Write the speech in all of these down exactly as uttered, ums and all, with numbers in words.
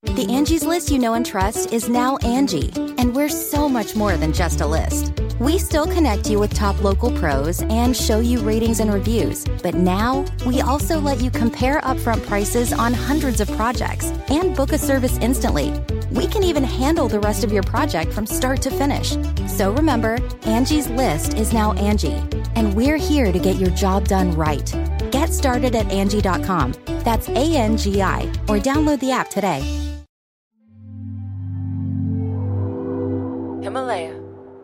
The Angie's List you know and trust is now Angie, and we're so much more than just a list. We still connect you with top local pros and show you ratings and reviews, but now we also let you compare upfront prices on hundreds of projects and book a service instantly. We can even handle the rest of your project from start to finish. So remember, Angie's List is now Angie, and we're here to get your job done right. Get started at Angie dot com. That's A N G I, or download the app today. Himalaya.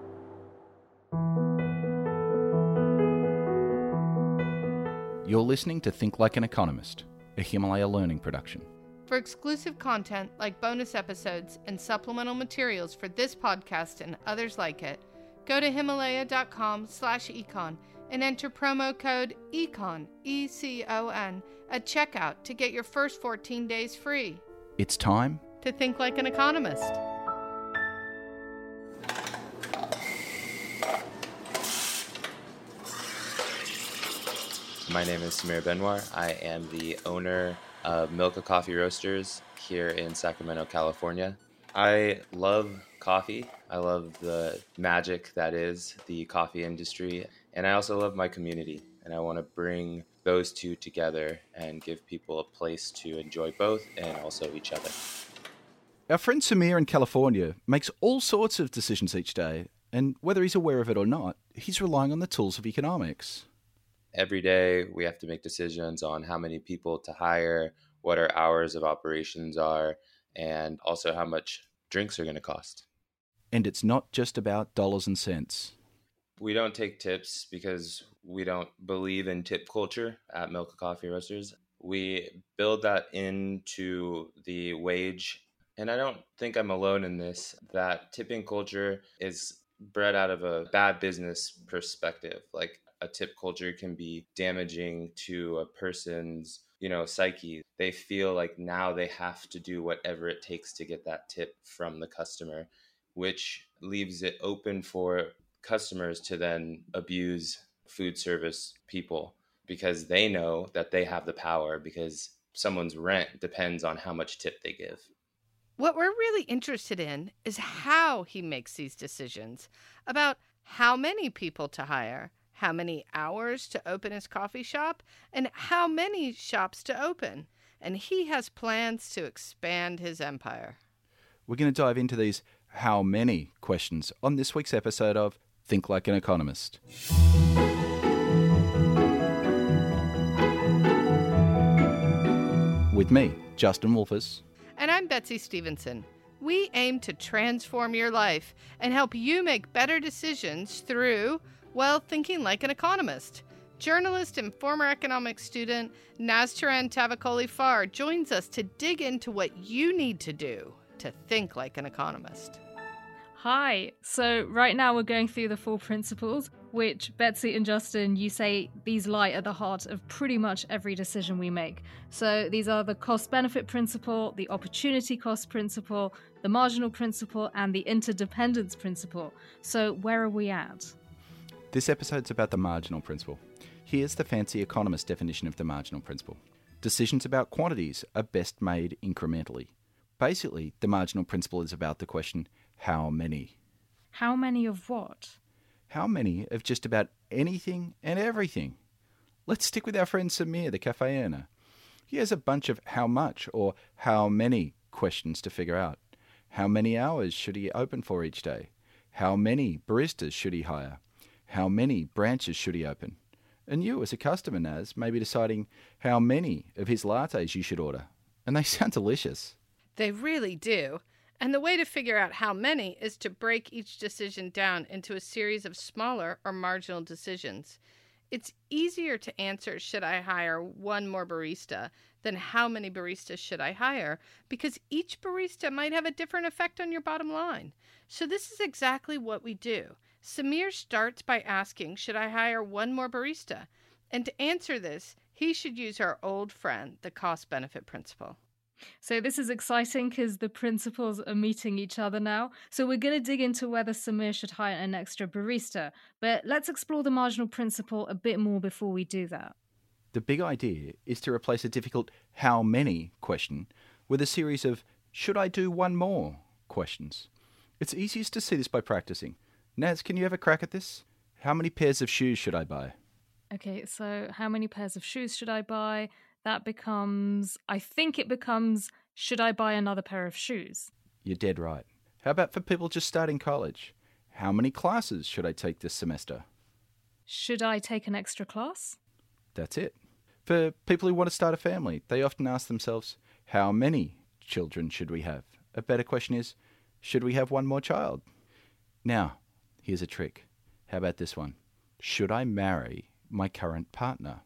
You're listening to Think Like an Economist, a Himalaya learning production. For exclusive content like bonus episodes and supplemental materials for this podcast and others like it, go to Himalaya.com slash econ and enter promo code ECON, E C O N, at checkout to get your first fourteen days free. It's time to think like an economist. My name is Samir Benwar. I am the owner of Milka Coffee Roasters here in Sacramento, California. I love coffee. I love the magic that is the coffee industry. And I also love my community. And I want to bring those two together and give people a place to enjoy both and also each other. Our friend Samir in California makes all sorts of decisions each day. And whether he's aware of it or not, he's relying on the tools of economics. Every day we have to make decisions on how many people to hire, what our hours of operations are, and also how much drinks are going to cost. And it's not just about dollars and cents. We don't take tips because we don't believe in tip culture at Milka Coffee Roasters. We build that into the wage. And I don't think I'm alone in this, that tipping culture is bred out of a bad business perspective. Like, a tip culture can be damaging to a person's, you know, psyche. They feel like now they have to do whatever it takes to get that tip from the customer, which leaves it open for customers to then abuse food service people because they know that they have the power because someone's rent depends on how much tip they give. What we're really interested in is how he makes these decisions about how many people to hire, how many hours to open his coffee shop, and how many shops to open. And he has plans to expand his empire. We're going to dive into these how many questions on this week's episode of Think Like an Economist. With me, Justin Wolfers. And I'm Betsy Stevenson. We aim to transform your life and help you make better decisions through, well, thinking like an economist. Journalist and former economics student Naztaran Tavakoli-Farr joins us to dig into what you need to do to think like an economist. Hi. So right now we're going through the four principles, which Betsy and Justin, you say these lie at the heart of pretty much every decision we make. So these are the cost-benefit principle, the opportunity cost principle, the marginal principle, and the interdependence principle. So where are we at? This episode's about the marginal principle. Here's the fancy economist definition of the marginal principle. Decisions about quantities are best made incrementally. Basically, the marginal principle is about the question, how many? How many of what? How many of just about anything and everything? Let's stick with our friend Samir, the cafe owner. He has a bunch of how much or how many questions to figure out. How many hours should he open for each day? How many baristas should he hire? How many branches should he open? And you, as a customer, Naz, may be deciding how many of his lattes you should order. And they sound delicious. They really do. And the way to figure out how many is to break each decision down into a series of smaller or marginal decisions. It's easier to answer, should I hire one more barista, than how many baristas should I hire, because each barista might have a different effect on your bottom line. So this is exactly what we do. Samir starts by asking, should I hire one more barista? And to answer this, he should use our old friend, the cost-benefit principle. So this is exciting because the principles are meeting each other now. So we're going to dig into whether Samir should hire an extra barista. But let's explore the marginal principle a bit more before we do that. The big idea is to replace a difficult how many question with a series of should I do one more questions. It's easiest to see this by practicing. Naz, can you have a crack at this? How many pairs of shoes should I buy? Okay, so how many pairs of shoes should I buy? That becomes, I think it becomes, should I buy another pair of shoes? You're dead right. How about for people just starting college? How many classes should I take this semester? Should I take an extra class? That's it. For people who want to start a family, they often ask themselves, how many children should we have? A better question is, should we have one more child? Now, here's a trick. How about this one? Should I marry my current partner?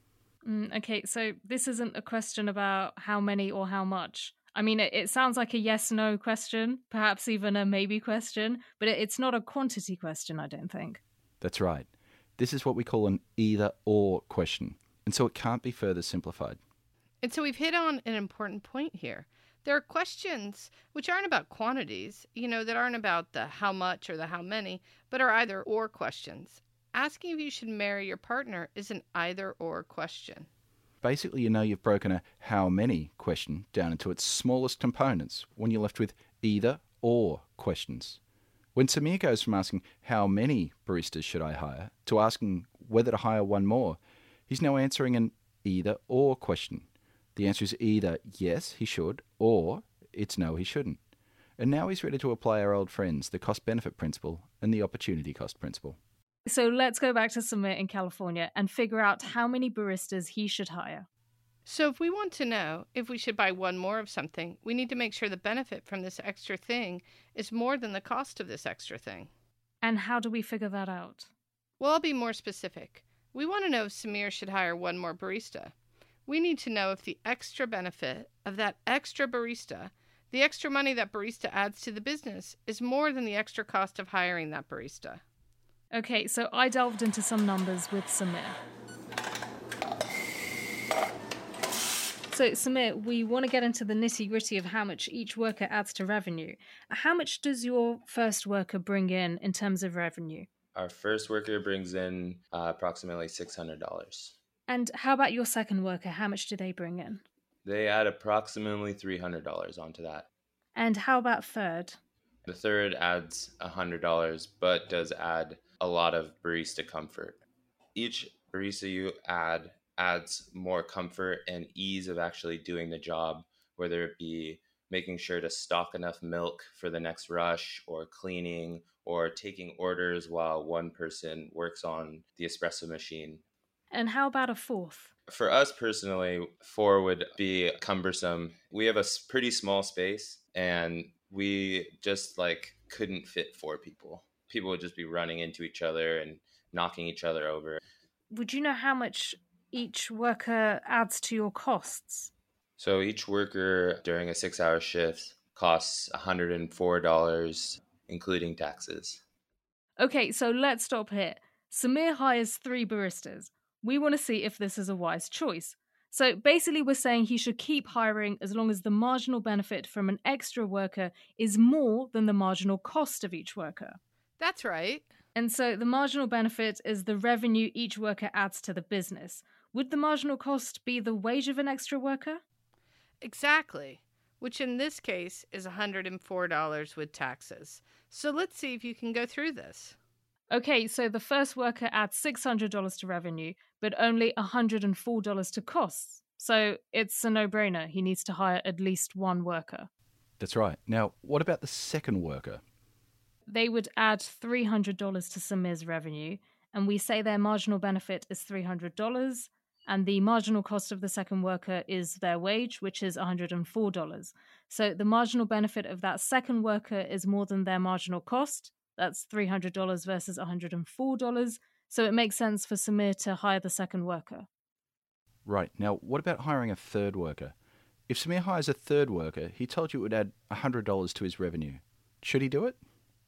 Mm, okay, so this isn't a question about how many or how much. I mean, it, it sounds like a yes-no question, perhaps even a maybe question, but it, it's not a quantity question, I don't think. That's right. This is what we call an either-or question, and so it can't be further simplified. And so we've hit on an important point here. There are questions which aren't about quantities, you know, that aren't about the how much or the how many, but are either or questions. Asking if you should marry your partner is an either or question. Basically, you know you've broken a how many question down into its smallest components when you're left with either or questions. When Samir goes from asking how many baristas should I hire to asking whether to hire one more, he's now answering an either or question. The answer is either yes, he should, or it's no, he shouldn't. And now he's ready to apply our old friends, the cost-benefit principle and the opportunity cost principle. So let's go back to Samir in California and figure out how many baristas he should hire. So if we want to know if we should buy one more of something, we need to make sure the benefit from this extra thing is more than the cost of this extra thing. And how do we figure that out? Well, I'll be more specific. We want to know if Samir should hire one more barista. We need to know if the extra benefit of that extra barista, the extra money that barista adds to the business, is more than the extra cost of hiring that barista. Okay, so I delved into some numbers with Samir. So, Samir, we want to get into the nitty-gritty of how much each worker adds to revenue. How much does your first worker bring in in terms of revenue? Our first worker brings in uh, approximately six hundred dollars. And how about your second worker? How much do they bring in? They add approximately three hundred dollars onto that. And how about third? The third adds one hundred dollars, but does add a lot of barista comfort. Each barista you add adds more comfort and ease of actually doing the job, whether it be making sure to stock enough milk for the next rush, or cleaning, or taking orders while one person works on the espresso machine. And how about a fourth? For us personally, four would be cumbersome. We have a pretty small space, and we just like couldn't fit four people. People would just be running into each other and knocking each other over. Would you know how much each worker adds to your costs? So each worker during a six-hour shift costs one hundred four dollars, including taxes. Okay, so let's stop here. Samir hires three baristas. We want to see if this is a wise choice. So basically we're saying he should keep hiring as long as the marginal benefit from an extra worker is more than the marginal cost of each worker. That's right. And so the marginal benefit is the revenue each worker adds to the business. Would the marginal cost be the wage of an extra worker? Exactly, which in this case is one hundred four dollars with taxes. So let's see if you can go through this. Okay, so the first worker adds six hundred dollars to revenue, but only one hundred four dollars to costs. So it's a no-brainer. He needs to hire at least one worker. That's right. Now, what about the second worker? They would add three hundred dollars to Samir's revenue, and we say their marginal benefit is three hundred dollars, and the marginal cost of the second worker is their wage, which is one hundred four dollars. So the marginal benefit of that second worker is more than their marginal cost. That's three hundred dollars versus one hundred four dollars. So it makes sense for Samir to hire the second worker. Right. Now, what about hiring a third worker? If Samir hires a third worker, he told you it would add one hundred dollars to his revenue. Should he do it?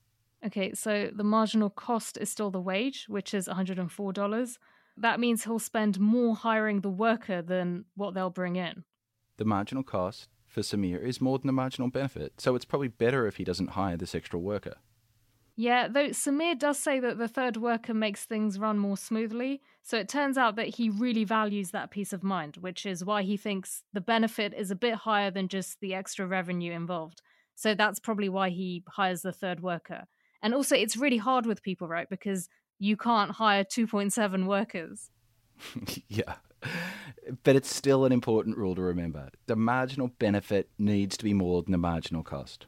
Okay, so the marginal cost is still the wage, which is one hundred four dollars. That means he'll spend more hiring the worker than what they'll bring in. The marginal cost for Samir is more than the marginal benefit, so it's probably better if he doesn't hire this extra worker. Yeah, though Samir does say that the third worker makes things run more smoothly, so it turns out that he really values that peace of mind, which is why he thinks the benefit is a bit higher than just the extra revenue involved. So that's probably why he hires the third worker. And also, it's really hard with people, right? Because you can't hire two point seven workers. Yeah, but it's still an important rule to remember. The marginal benefit needs to be more than the marginal cost.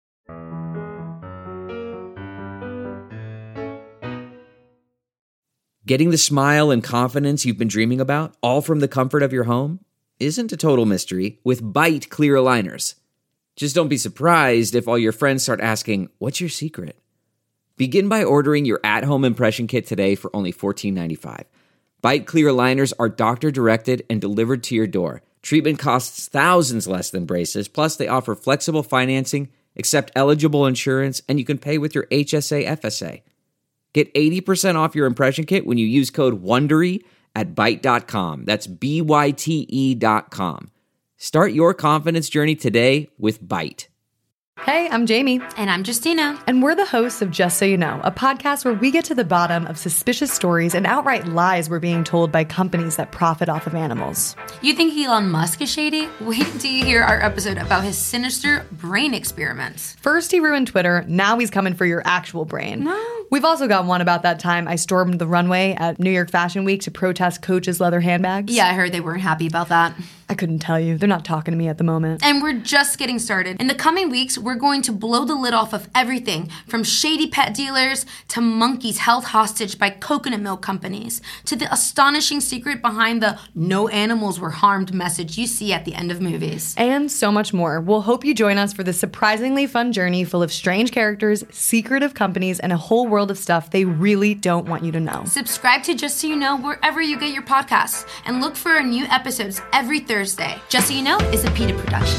Getting the smile and confidence you've been dreaming about, all from the comfort of your home, isn't a total mystery with Byte clear aligners. Just don't be surprised if all your friends start asking, "What's your secret?" Begin by ordering your at-home impression kit today for only fourteen ninety-five. Byte clear aligners are doctor-directed and delivered to your door. Treatment costs thousands less than braces, plus they offer flexible financing, accept eligible insurance, and you can pay with your H S A F S A. Get eighty percent off your impression kit when you use code WONDERY at byte dot com. That's B Y T E dot com. Start your confidence journey today with Byte. Hey, I'm Jamie. And I'm Justina. And we're the hosts of Just So You Know, a podcast where we get to the bottom of suspicious stories and outright lies we're being told by companies that profit off of animals. You think Elon Musk is shady? Wait till you hear our episode about his sinister brain experiments. First he ruined Twitter, now he's coming for your actual brain. No. We've also got one about that time I stormed the runway at New York Fashion Week to protest Coach's leather handbags. Yeah, I heard they weren't happy about that. I couldn't tell you. They're not talking to me at the moment. And we're just getting started. In the coming weeks, we're going to blow the lid off of everything from shady pet dealers to monkeys held hostage by coconut milk companies to the astonishing secret behind the "no animals were harmed" message you see at the end of movies. And so much more. We'll hope you join us for this surprisingly fun journey full of strange characters, secretive companies, and a whole world of stuff they really don't want you to know. Subscribe to Just So You Know wherever you get your podcasts and look for our new episodes every Thursday. Just So You Know is a PETA production.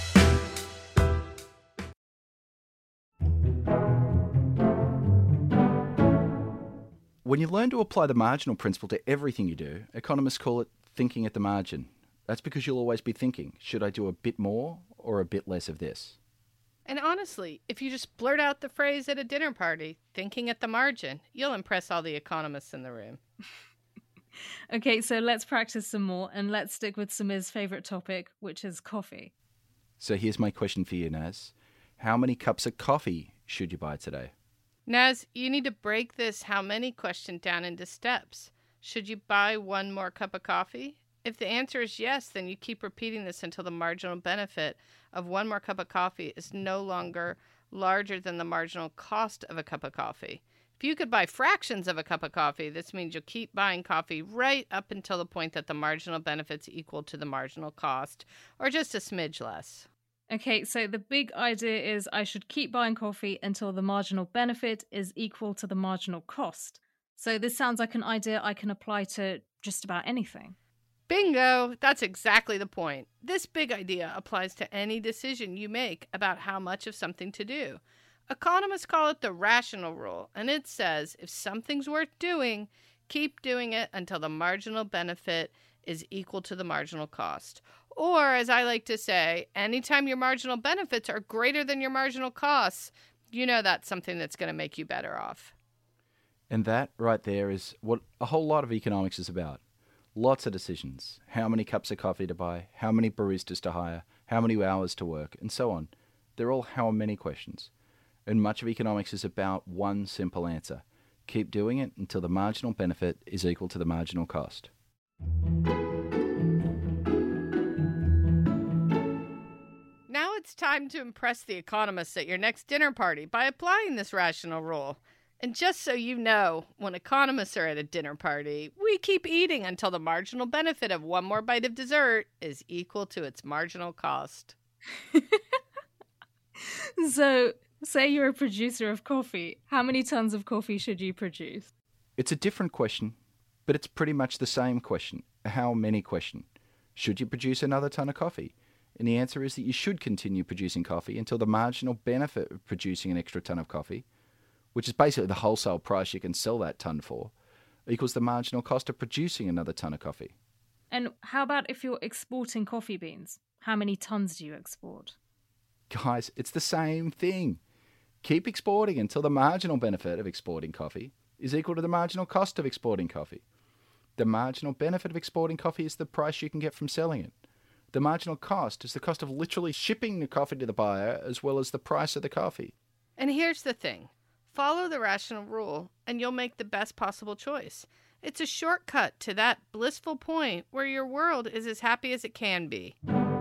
When you learn to apply the marginal principle to everything you do, economists call it thinking at the margin. That's because you'll always be thinking, should I do a bit more or a bit less of this? And honestly, if you just blurt out the phrase at a dinner party, thinking at the margin, you'll impress all the economists in the room. Okay, so let's practice some more, and let's stick with Samir's favourite topic, which is coffee. So here's my question for you, Naz. How many cups of coffee should you buy today? Naz, you need to break this how many question down into steps. Should you buy one more cup of coffee? If the answer is yes, then you keep repeating this until the marginal benefit of one more cup of coffee is no longer larger than the marginal cost of a cup of coffee. If you could buy fractions of a cup of coffee, this means you'll keep buying coffee right up until the point that the marginal benefit's equal to the marginal cost, or just a smidge less. Okay, so the big idea is I should keep buying coffee until the marginal benefit is equal to the marginal cost. So this sounds like an idea I can apply to just about anything. Bingo! That's exactly the point. This big idea applies to any decision you make about how much of something to do. Economists call it the rational rule, and it says if something's worth doing, keep doing it until the marginal benefit is equal to the marginal cost. Or, as I like to say, anytime your marginal benefits are greater than your marginal costs, you know that's something that's going to make you better off. And that right there is what a whole lot of economics is about. Lots of decisions. How many cups of coffee to buy, how many baristas to hire, how many hours to work, and so on. They're all how many questions. And much of economics is about one simple answer. Keep doing it until the marginal benefit is equal to the marginal cost. Now it's time to impress the economists at your next dinner party by applying this rational rule. And just so you know, when economists are at a dinner party, we keep eating until the marginal benefit of one more bite of dessert is equal to its marginal cost. So, say you're a producer of coffee. How many tons of coffee should you produce? It's a different question, but it's pretty much the same question. A how many question. Should you produce another ton of coffee? And the answer is that you should continue producing coffee until the marginal benefit of producing an extra ton of coffee, which is basically the wholesale price you can sell that ton for, equals the marginal cost of producing another ton of coffee. And how about if you're exporting coffee beans? How many tons do you export? Guys, it's the same thing. Keep exporting until the marginal benefit of exporting coffee is equal to the marginal cost of exporting coffee. The marginal benefit of exporting coffee is the price you can get from selling it. The marginal cost is the cost of literally shipping the coffee to the buyer as well as the price of the coffee. And here's the thing. Follow the rational rule and you'll make the best possible choice. It's a shortcut to that blissful point where your world is as happy as it can be.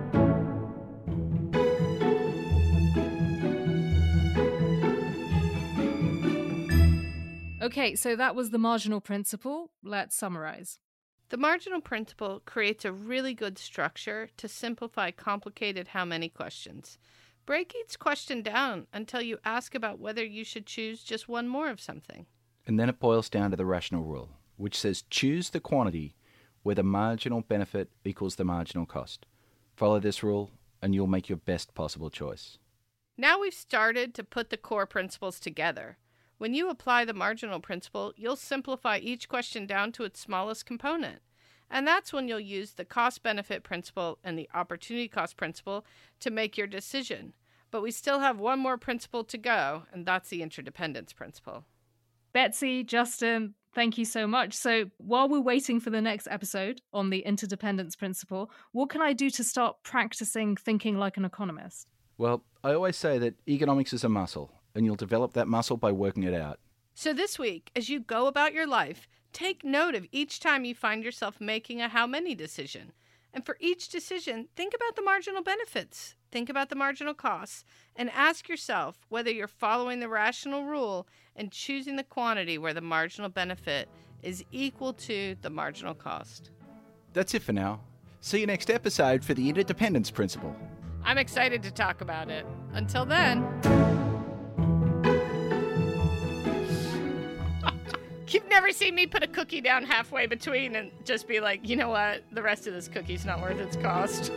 Okay, so that was the marginal principle. Let's summarize. The marginal principle creates a really good structure to simplify complicated how many questions. Break each question down until you ask about whether you should choose just one more of something. And then it boils down to the rational rule, which says choose the quantity where the marginal benefit equals the marginal cost. Follow this rule and you'll make your best possible choice. Now we've started to put the core principles together. When you apply the marginal principle, you'll simplify each question down to its smallest component. And that's when you'll use the cost-benefit principle and the opportunity cost principle to make your decision. But we still have one more principle to go, and that's the interdependence principle. Betsy, Justin, thank you so much. So while we're waiting for the next episode on the interdependence principle, what can I do to start practicing thinking like an economist? Well, I always say that economics is a muscle, and you'll develop that muscle by working it out. So this week, as you go about your life, take note of each time you find yourself making a how many decision. And for each decision, think about the marginal benefits, think about the marginal costs, and ask yourself whether you're following the rational rule and choosing the quantity where the marginal benefit is equal to the marginal cost. That's it for now. See you next episode for the interdependence principle. I'm excited to talk about it. Until then... You've never seen me put a cookie down halfway between and just be like, you know what? The rest of this cookie's not worth its cost.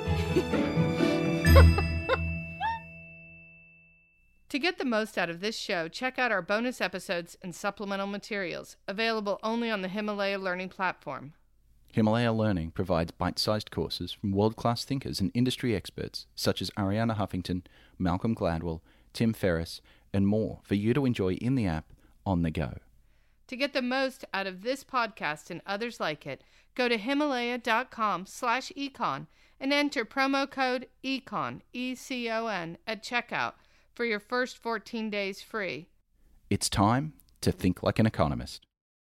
To get the most out of this show, check out our bonus episodes and supplemental materials, available only on the Himalaya Learning platform. Himalaya Learning provides bite-sized courses from world-class thinkers and industry experts such as Arianna Huffington, Malcolm Gladwell, Tim Ferriss, and more for you to enjoy in the app on the go. To get the most out of this podcast and others like it, go to Himalaya.com slash econ and enter promo code ECON, E C O N, at checkout for your first fourteen days free. It's time to think like an economist.